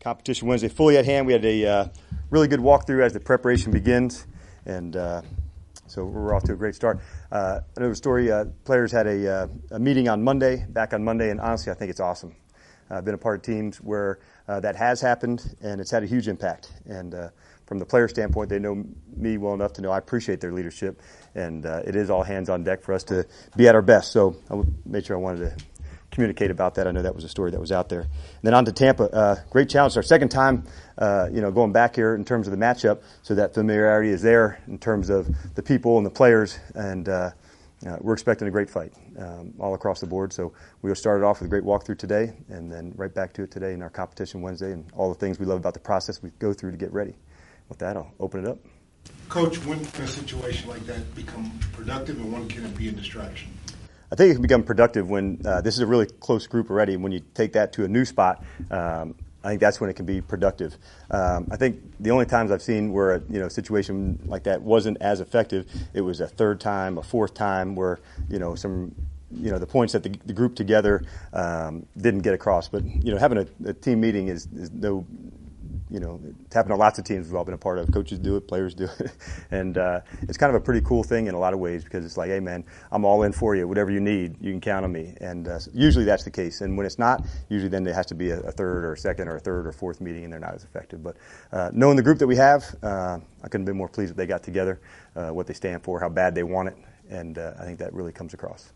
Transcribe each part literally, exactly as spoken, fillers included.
Competition Wednesday fully at hand. We had a uh, really good walkthrough as the preparation begins, and uh, so we're off to a great start. Uh, another story, uh, players had a, uh, a meeting on Monday, back on Monday, and honestly, I think it's awesome. I've been a part of teams where uh, that has happened, and it's had a huge impact. And uh, from the player standpoint, they know me well enough to know I appreciate their leadership, and uh, it is all hands on deck for us to be at our best. So I made sure I wanted to communicate about that. I know that was a story that was out there. And then on to Tampa. Uh, great challenge. Our second time, uh, you know, going back here in terms of the matchup, so that familiarity is there in terms of the people and the players, and uh, uh, we're expecting a great fight um, all across the board. So we'll start it off with a great walkthrough today, and then right back to it today in our Competition Wednesday, and all the things we love about the process we go through to get ready. With that, I'll open it up. Coach, when can a situation like that become productive, and when can it be a distraction? I think it can become productive when uh, this is a really close group already. When you take that to a new spot, um, I think that's when it can be productive. Um, I think the only times I've seen where a you know situation like that wasn't as effective, it was a third time, a fourth time, where you know some you know the points that the, the group together um, didn't get across. But you know having a, a team meeting is, is no. You know, it's happened to lots of teams we've all been a part of. Coaches do it, players do it. And uh, it's kind of a pretty cool thing in a lot of ways, because it's like, hey, man, I'm all in for you. Whatever you need, you can count on me. And uh, usually that's the case. And when it's not, usually then there has to be a, a third or a second or a third or fourth meeting, and they're not as effective. But uh, knowing the group that we have, uh, I couldn't be more pleased that they got together, uh, what they stand for, how bad they want it. And uh, I think that really comes across.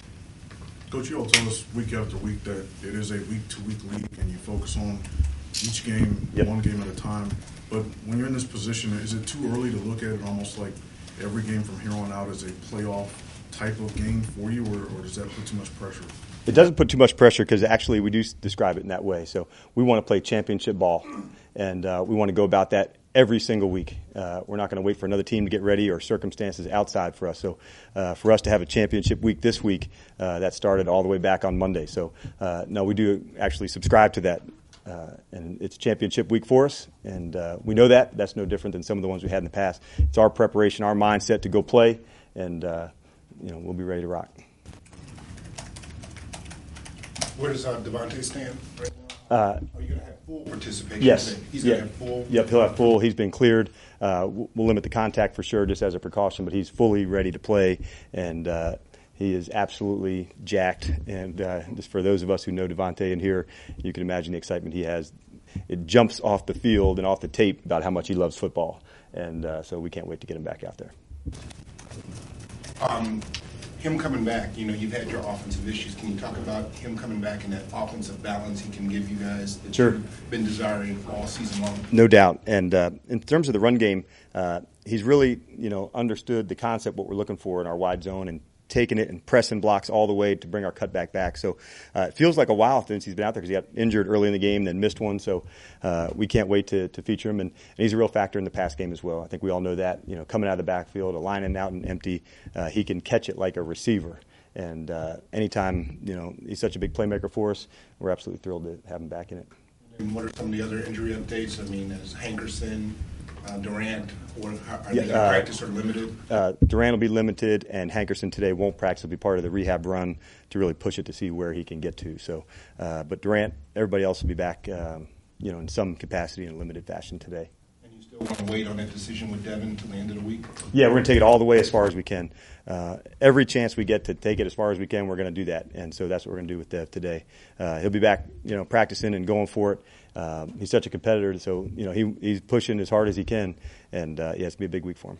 Coach, you all tell us week after week that it is a week-to-week league, and you focus on each game, yep. one game at a time. But when you're in this position, is it too early to look at it almost like every game from here on out is a playoff type of game for you, or, or does that put too much pressure? It doesn't put too much pressure, because actually we do describe it in that way. So we want to play championship ball, and uh, we want to go about that every single week. Uh, we're not going to wait for another team to get ready or circumstances outside for us. So uh, for us to have a championship week this week, uh, that started all the way back on Monday. So uh, no, we do actually subscribe to that. Uh, and it's championship week for us, and uh, we know that. That's no different than some of the ones we had in the past. It's our preparation, our mindset to go play, and uh, you know we'll be ready to rock. Where does uh, Davante stand right now? Uh, Are you going to have full participation? Yes. Today? He's yeah. going to have full? Yep, he'll have full. He's been cleared. Uh, we'll limit the contact for sure, just as a precaution, but he's fully ready to play, and uh, he is absolutely jacked, and uh, just for those of us who know Davante in here, you can imagine the excitement he has. It jumps off the field and off the tape about how much he loves football, and uh, so we can't wait to get him back out there. Um, him coming back, you know, you've had your offensive issues. Can you talk about him coming back and that offensive balance he can give you guys that sure. you've been desiring all season long? No doubt. And uh, in terms of the run game, uh, he's really, you know, understood the concept, what we're looking for in our wide zone, and taking it and pressing blocks all the way to bring our cutback back. So uh, it feels like a while since he's been out there, because he got injured early in the game, then missed one. So uh, we can't wait to, to feature him. And, and he's a real factor in the pass game as well. I think we all know that. You know, coming out of the backfield, a lining out and empty, uh, he can catch it like a receiver. And uh, anytime, you know, he's such a big playmaker for us, we're absolutely thrilled to have him back in it. And what are some of the other injury updates? I mean, is Hankerson, uh, Durant, or are yeah, they going to uh, practice or limited? Uh, Durant will be limited, and Hankerson today won't practice. He'll be part of the rehab run to really push it to see where he can get to. So, uh, but Durant, everybody else will be back, um, you know, in some capacity in a limited fashion today. And you still want to wait on that decision with Devin until the end of the week? Yeah, we're going to take it all the way as far as we can. Uh, every chance we get to take it as far as we can, we're going to do that. And so that's what we're going to do with Dev today. Uh, he'll be back, you know, practicing and going for it. Um, he's such a competitor, so, you know, he he's pushing as hard as he can. And, uh, yeah, it's going to be a big week for him.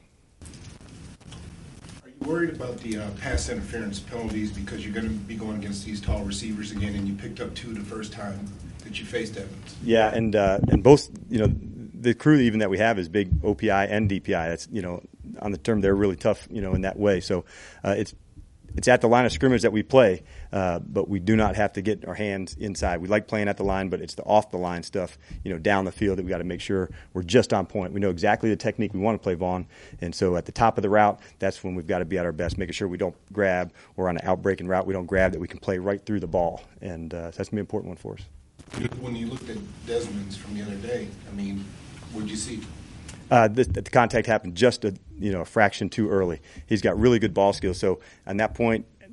Are you worried about the uh, pass interference penalties, because you're going to be going against these tall receivers again, and you picked up two the first time that you faced Evans? Yeah, and uh, and both, you know, the crew even that we have is big O P I and D P I. That's, you know, on the term, they're really tough, you know, in that way. So uh, it's it's at the line of scrimmage that we play, uh, but we do not have to get our hands inside. We like playing at the line, but it's the off the line stuff, you know, down the field that we got to make sure we're just on point. We know exactly the technique we want to play, Vaughn, and so at the top of the route, that's when we've got to be at our best, making sure we don't grab, or on an outbreaking route, we don't grab, that we can play right through the ball, and uh, that's going to be an important one for us. When you looked at Desmond's from the other day, I mean, what did you see? Uh, the, the contact happened just a you know a fraction too early. He's got really good ball skills. So on that point,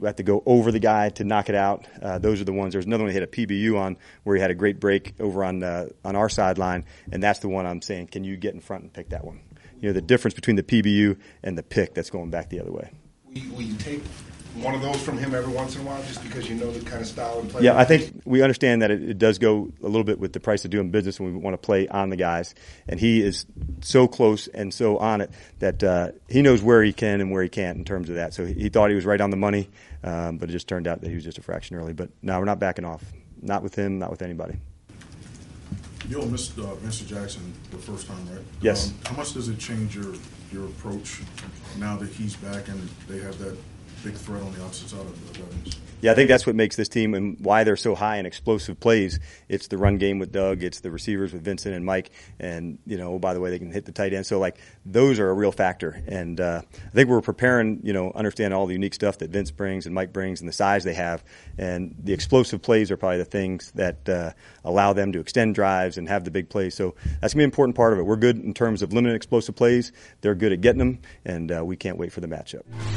have to go over the guy to knock it out. Uh, those are the ones. There's another one he hit a P B U on where he had a great break over on uh, on our sideline, and that's the one I'm saying, can you get in front and pick that one? You know, the difference between the P B U and the pick that's going back the other way. Will you, will you take one of those from him every once in a while just because you know the kind of style and play? Yeah, I think we understand that it, it does go a little bit with the price of doing business when we want to play on the guys. And he is so close and so on it that uh, he knows where he can and where he can't in terms of that. So he, he thought he was right on the money, um, but it just turned out that he was just a fraction early. But no, we're not backing off. Not with him, not with anybody. You all missed uh, Vincent Jackson the first time, right? Yes. Um, how much does it change your your approach now that he's back and they have that big threat on the opposite side of Evans? Yeah, I think that's what makes this team and why they're so high in explosive plays. It's the run game with Doug. It's the receivers with Vincent and Mike. And, you know, by the way, they can hit the tight end. So, like, those are a real factor. And uh, I think we're preparing, you know, understand all the unique stuff that Vince brings and Mike brings and the size they have. And the explosive plays are probably the things that uh, allow them to extend drives and have the big plays. So that's going to be an important part of it. We're good in terms of limited explosive plays. They're good at getting them, and uh, we can't wait for the matchup.